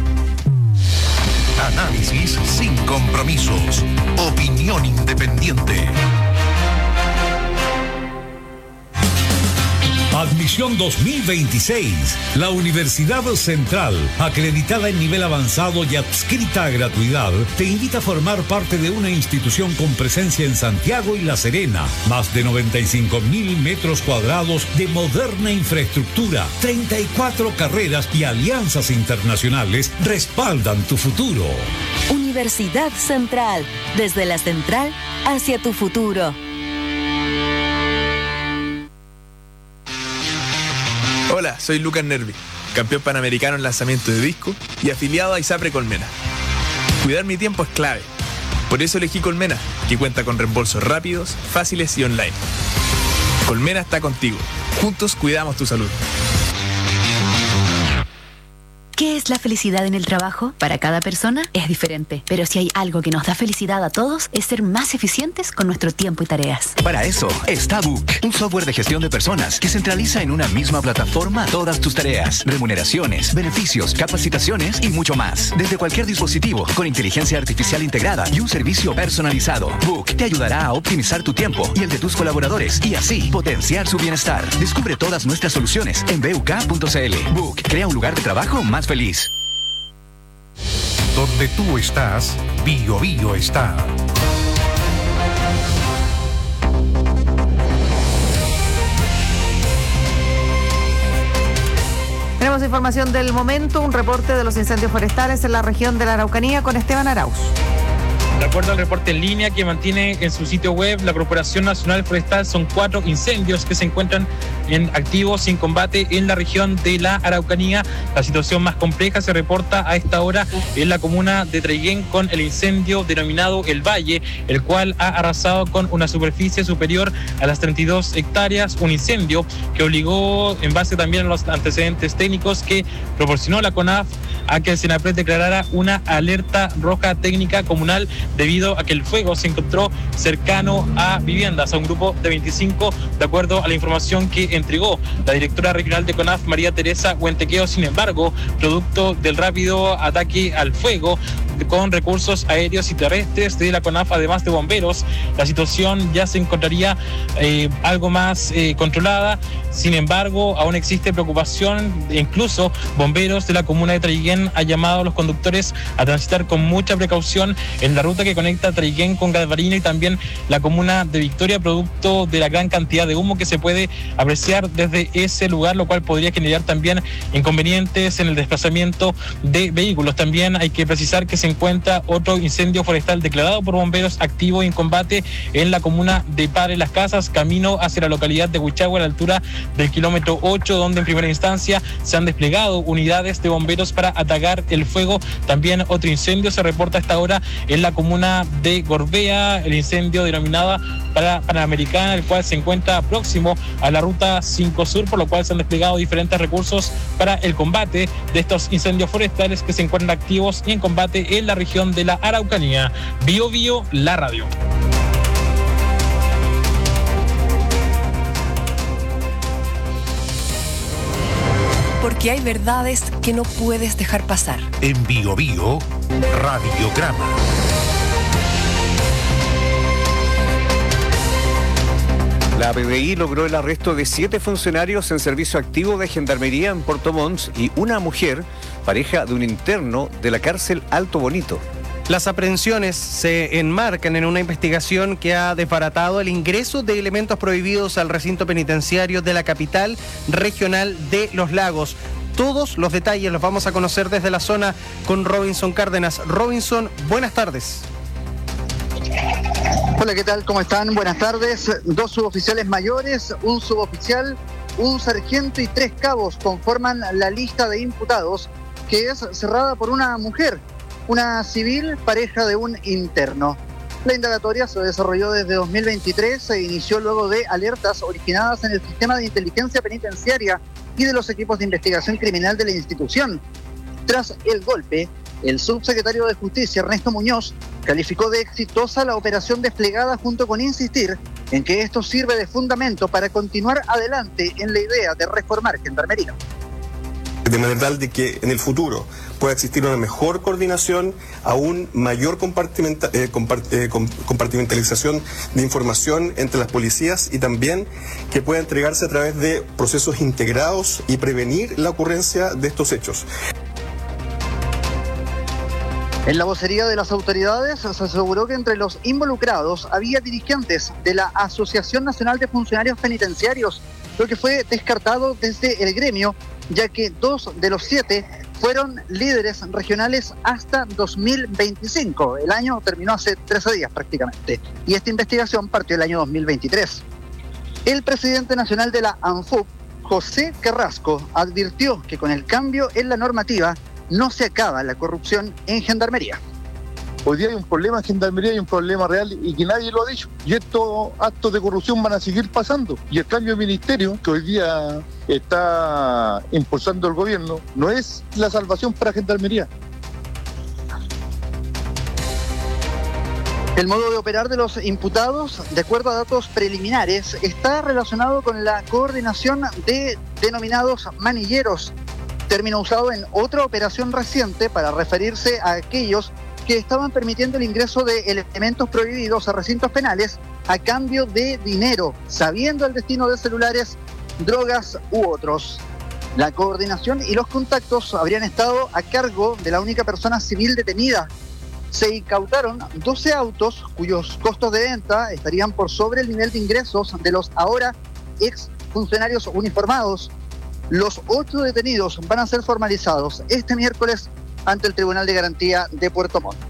Análisis sin compromisos. Opinión independiente. Admisión dos mil veintiséis. La Universidad Central, acreditada en nivel avanzado y adscrita a gratuidad, te invita a formar parte de una institución con presencia en Santiago y La Serena. Más de noventa y cinco mil metros cuadrados de moderna infraestructura, treinta y cuatro carreras y alianzas internacionales respaldan tu futuro. Universidad Central, desde la central hacia tu futuro. Hola, soy Lucas Nervi, campeón panamericano en lanzamiento de disco y afiliado a ISAPRE Colmena. Cuidar mi tiempo es clave. Por eso elegí Colmena, que cuenta con reembolsos rápidos, fáciles y online. Colmena está contigo. Juntos cuidamos tu salud. ¿Qué es la felicidad en el trabajo? Para cada persona es diferente, pero si hay algo que nos da felicidad a todos es ser más eficientes con nuestro tiempo y tareas. Para eso está Book, un software de gestión de personas que centraliza en una misma plataforma todas tus tareas, remuneraciones, beneficios, capacitaciones y mucho más. Desde cualquier dispositivo, con inteligencia artificial integrada y un servicio personalizado. Book te ayudará a optimizar tu tiempo y el de tus colaboradores y así potenciar su bienestar. Descubre todas nuestras soluciones en b u k punto c l. Book crea un lugar de trabajo más feliz. Donde tú estás, Bio Bio está. Tenemos información del momento, un reporte de los incendios forestales en la región de la Araucanía con Esteban Arauz. De acuerdo al reporte en línea que mantiene en su sitio web la Corporación Nacional Forestal, son cuatro incendios que se encuentran en activos y en combate en la región de la Araucanía. La situación más compleja se reporta a esta hora en la comuna de Traiguén con el incendio denominado El Valle, el cual ha arrasado con una superficie superior a las treinta y dos hectáreas, un incendio que obligó, en base también a los antecedentes técnicos que proporcionó la CONAF, a que el SENAPRED declarara una alerta roja técnica comunal debido a que el fuego se encontró cercano a viviendas, a un grupo de veinticinco, de acuerdo a la información que entregó la directora regional de CONAF, María Teresa Huentequeo. Sin embargo, producto del rápido ataque al fuego con recursos aéreos y terrestres de la CONAF, además de bomberos, la situación ya se encontraría eh, algo más eh, controlada. Sin embargo, aún existe preocupación. Incluso bomberos de la comuna de Traiguén han llamado a los conductores a transitar con mucha precaución en la ruta que conecta Traiguén con Galvarino y también la comuna de Victoria, producto de la gran cantidad de humo que se puede apreciar desde ese lugar, lo cual podría generar también inconvenientes en el desplazamiento de vehículos. También hay que precisar que se encuentra otro incendio forestal declarado por bomberos activo y en combate en la comuna de Padre Las Casas, camino hacia la localidad de Huichagua, a la altura del kilómetro ocho, donde en primera instancia se han desplegado unidades de bomberos para atacar el fuego. También otro incendio se reporta a esta hora en la comuna de Gorbea, el incendio denominada para Panamericana, el cual se encuentra próximo a la ruta cinco Sur, por lo cual se han desplegado diferentes recursos para el combate de estos incendios forestales que se encuentran activos y en combate en la región de la Araucanía. Bio Bio, la radio. Porque hay verdades que no puedes dejar pasar. En Bio Bio, Radiograma. La P D I logró el arresto de siete funcionarios en servicio activo de Gendarmería en Puerto Montt y una mujer, pareja de un interno de la cárcel Alto Bonito. Las aprehensiones se enmarcan en una investigación que ha desbaratado el ingreso de elementos prohibidos al recinto penitenciario de la capital regional de Los Lagos. Todos los detalles los vamos a conocer desde la zona con Robinson Cárdenas. Robinson, buenas tardes. Hola, ¿qué tal? ¿Cómo están? Buenas tardes. Dos suboficiales mayores, un suboficial, un sargento y tres cabos conforman la lista de imputados, que es cerrada por una mujer, una civil, pareja de un interno. La indagatoria se desarrolló desde dos mil veintitrés, se inició luego de alertas originadas en el sistema de inteligencia penitenciaria y de los equipos de investigación criminal de la institución. Tras el golpe, el subsecretario de Justicia, Ernesto Muñoz, calificó de exitosa la operación desplegada junto con insistir en que esto sirve de fundamento para continuar adelante en la idea de reformar Gendarmería. de manera tal de que en el futuro pueda existir una mejor coordinación, aún mayor compartimenta, eh, compart, eh, compartimentalización de información entre las policías y también que pueda entregarse a través de procesos integrados y prevenir la ocurrencia de estos hechos. En la vocería de las autoridades se aseguró que entre los involucrados había dirigentes de la Asociación Nacional de Funcionarios Penitenciarios, lo que fue descartado desde el gremio, ya que dos de los siete fueron líderes regionales hasta dos mil veinticinco. El año terminó hace trece días prácticamente, y esta investigación partió el año dos mil veintitrés. El presidente nacional de la ANFUP, José Carrasco, advirtió que con el cambio en la normativa no se acaba la corrupción en Gendarmería. Hoy día hay un problema en Gendarmería, hay un problema real y que nadie lo ha dicho. Y estos actos de corrupción van a seguir pasando. Y el cambio de ministerio que hoy día está impulsando el gobierno no es la salvación para Gendarmería. El modo de operar de los imputados, de acuerdo a datos preliminares, está relacionado con la coordinación de denominados manilleros, término usado en otra operación reciente para referirse a aquellos que estaban permitiendo el ingreso de elementos prohibidos a recintos penales a cambio de dinero, sabiendo el destino de celulares, drogas u otros. La coordinación y los contactos habrían estado a cargo de la única persona civil detenida. Se incautaron doce autos cuyos costos de venta estarían por sobre el nivel de ingresos de los ahora ex funcionarios uniformados. Los ocho detenidos van a ser formalizados este miércoles ante el Tribunal de Garantía de Puerto Montt.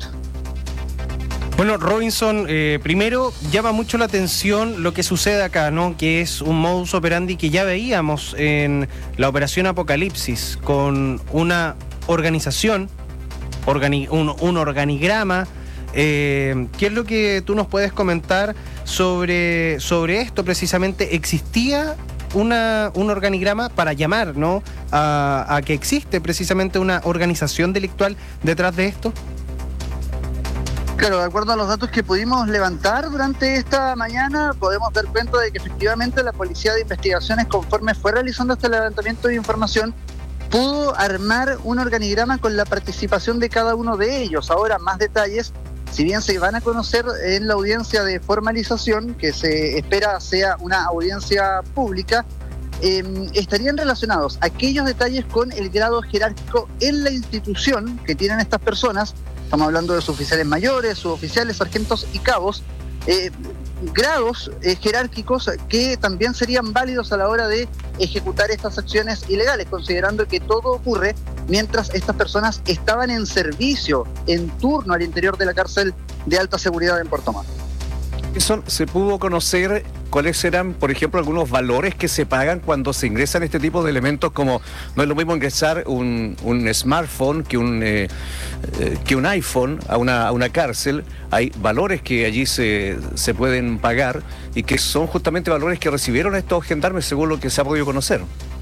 Bueno, Robinson, eh, primero llama mucho la atención lo que sucede acá, ¿no? Que es un modus operandi que ya veíamos en la Operación Apocalipsis, con una organización, organi un, un organigrama. Eh, ¿Qué es lo que tú nos puedes comentar sobre, sobre esto precisamente? ¿Existía Una, un organigrama para llamar, ¿no?, a, a que existe precisamente una organización delictual detrás de esto? Claro, de acuerdo a los datos que pudimos levantar durante esta mañana, podemos dar cuenta de que efectivamente la Policía de Investigaciones, conforme fue realizando este levantamiento de información, pudo armar un organigrama con la participación de cada uno de ellos. Ahora, más detalles, si bien se van a conocer en la audiencia de formalización, que se espera sea una audiencia pública, eh, estarían relacionados aquellos detalles con el grado jerárquico en la institución que tienen estas personas. Estamos hablando de suboficiales mayores, suboficiales, sargentos y cabos, eh, grados eh, jerárquicos que también serían válidos a la hora de ejecutar estas acciones ilegales, considerando que todo ocurre mientras estas personas estaban en servicio, en turno al interior de la cárcel de alta seguridad en Puerto Montt. ¿Se pudo conocer cuáles eran, por ejemplo, algunos valores que se pagan cuando se ingresan este tipo de elementos? Como no es lo mismo ingresar un, un smartphone que un, eh, eh, que un iPhone a una, a una cárcel. Hay valores que allí se, se pueden pagar y que son justamente valores que recibieron estos gendarmes, según lo que se ha podido conocer.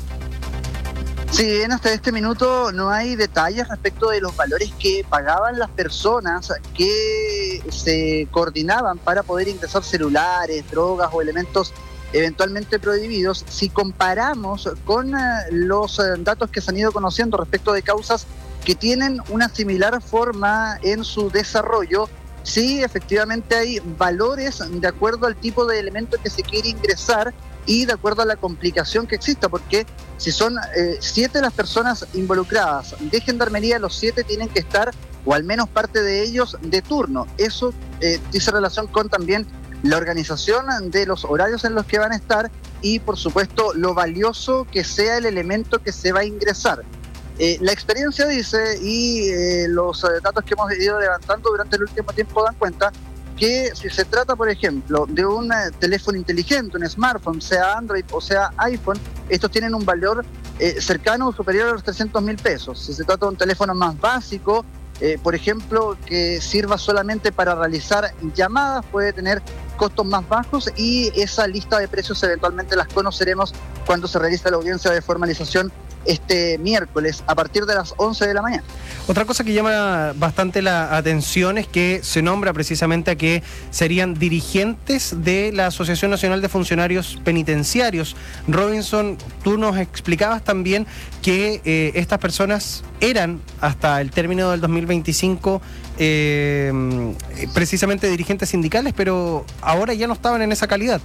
Si bien hasta este minuto no hay detalles respecto de los valores que pagaban las personas que se coordinaban para poder ingresar celulares, drogas o elementos eventualmente prohibidos, si comparamos con los datos que se han ido conociendo respecto de causas que tienen una similar forma en su desarrollo, sí, efectivamente hay valores de acuerdo al tipo de elemento que se quiere ingresar y de acuerdo a la complicación que exista, porque si son eh, siete las personas involucradas de Gendarmería, los siete tienen que estar, o al menos parte de ellos, de turno. Eso eh, dice relación con también la organización de los horarios en los que van a estar y, por supuesto, lo valioso que sea el elemento que se va a ingresar. Eh, la experiencia dice, y eh, los eh, datos que hemos ido levantando durante el último tiempo dan cuenta, que si se trata, por ejemplo, de un eh, teléfono inteligente, un smartphone, sea Android o sea iPhone, estos tienen un valor eh, cercano o superior a los trescientos mil pesos. Si se trata de un teléfono más básico, eh, por ejemplo, que sirva solamente para realizar llamadas, puede tener costos más bajos, y esa lista de precios eventualmente las conoceremos cuando se realice la audiencia de formalización este miércoles a partir de las once de la mañana. Otra cosa que llama bastante la atención es que se nombra precisamente a que serían dirigentes de la Asociación Nacional de Funcionarios Penitenciarios. Robinson, tú nos explicabas también que eh, estas personas eran hasta el término del dos mil veinticinco eh, precisamente dirigentes sindicales, pero ahora ya no estaban en esa calidad.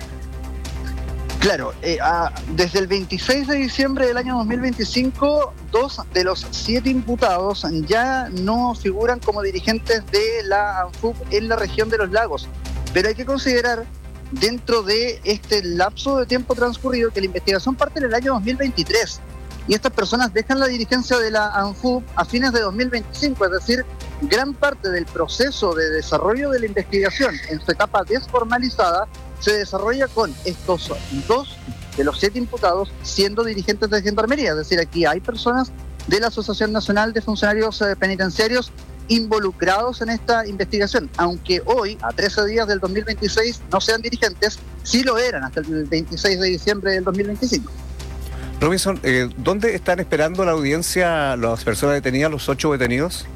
Claro, eh, a, desde el veintiséis de diciembre del año dos mil veinticinco, dos de los siete imputados ya no figuran como dirigentes de la ANFUP en la región de los lagos. Pero hay que considerar, dentro de este lapso de tiempo transcurrido, que la investigación parte en el año dos mil veintitrés. Y estas personas dejan la dirigencia de la ANFUP a fines de dos mil veinticinco, es decir, gran parte del proceso de desarrollo de la investigación en su etapa desformalizada se desarrolla con estos dos de los siete imputados siendo dirigentes de Gendarmería. Es decir, aquí hay personas de la Asociación Nacional de Funcionarios Penitenciarios involucrados en esta investigación, aunque hoy, a trece días del dos mil veintiséis, no sean dirigentes, sí lo eran hasta el veintiséis de diciembre del dos mil veinticinco. Robinson, eh, ¿dónde están esperando la audiencia las personas detenidas, los ocho detenidos?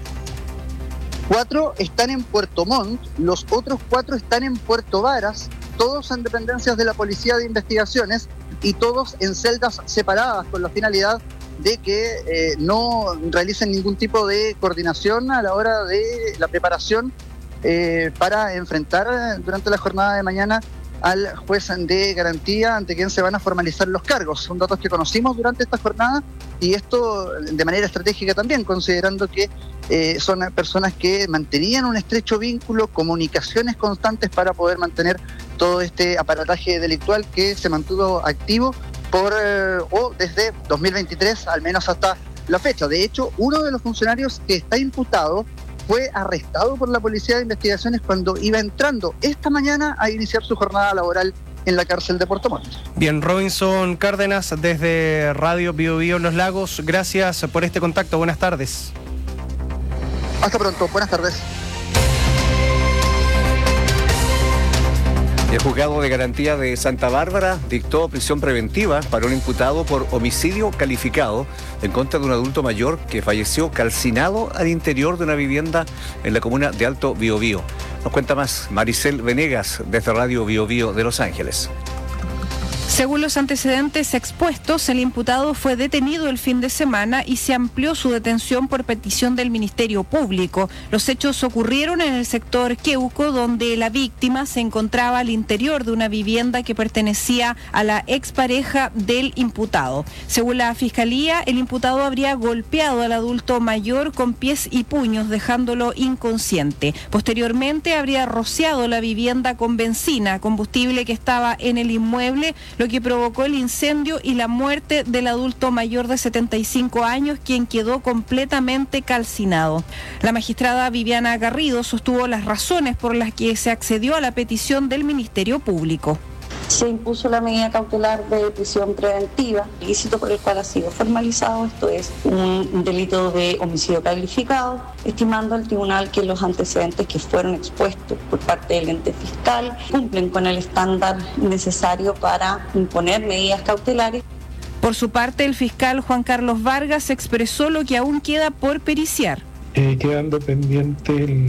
Cuatro están en Puerto Montt, los otros cuatro están en Puerto Varas, todos en dependencias de la Policía de Investigaciones y todos en celdas separadas con la finalidad de que eh, no realicen ningún tipo de coordinación a la hora de la preparación eh, para enfrentar durante la jornada de mañana al juez de garantía ante quien se van a formalizar los cargos. Son datos que conocimos durante esta jornada y esto de manera estratégica también, considerando que eh, son personas que mantenían un estrecho vínculo, comunicaciones constantes para poder mantener todo este aparataje delictual que se mantuvo activo por eh, o desde dos mil veintitrés, al menos hasta la fecha. De hecho, uno de los funcionarios que está imputado fue arrestado por la Policía de Investigaciones cuando iba entrando esta mañana a iniciar su jornada laboral en la cárcel de Puerto Montt. Bien, Robinson Cárdenas desde Radio Bio Bio Los Lagos, gracias por este contacto, buenas tardes. Hasta pronto, buenas tardes. El juzgado de garantía de Santa Bárbara dictó prisión preventiva para un imputado por homicidio calificado en contra de un adulto mayor que falleció calcinado al interior de una vivienda en la comuna de Alto Biobío. Nos cuenta más Maricel Venegas desde Radio Bio Bio de Los Ángeles. Según los antecedentes expuestos, el imputado fue detenido el fin de semana y se amplió su detención por petición del Ministerio Público. Los hechos ocurrieron en el sector Queuco, donde la víctima se encontraba al interior de una vivienda que pertenecía a la expareja del imputado. Según la Fiscalía, el imputado habría golpeado al adulto mayor con pies y puños, dejándolo inconsciente. Posteriormente, habría rociado la vivienda con benzina, combustible que estaba en el inmueble, lo que provocó el incendio y la muerte del adulto mayor de setenta y cinco años, quien quedó completamente calcinado. La magistrada Viviana Garrido sostuvo las razones por las que se accedió a la petición del Ministerio Público. Se impuso la medida cautelar de prisión preventiva, ilícito por el cual ha sido formalizado, esto es un delito de homicidio calificado, estimando al tribunal que los antecedentes que fueron expuestos por parte del ente fiscal cumplen con el estándar necesario para imponer medidas cautelares. Por su parte, el fiscal Juan Carlos Vargas expresó lo que aún queda por periciar. Eh, quedando pendiente el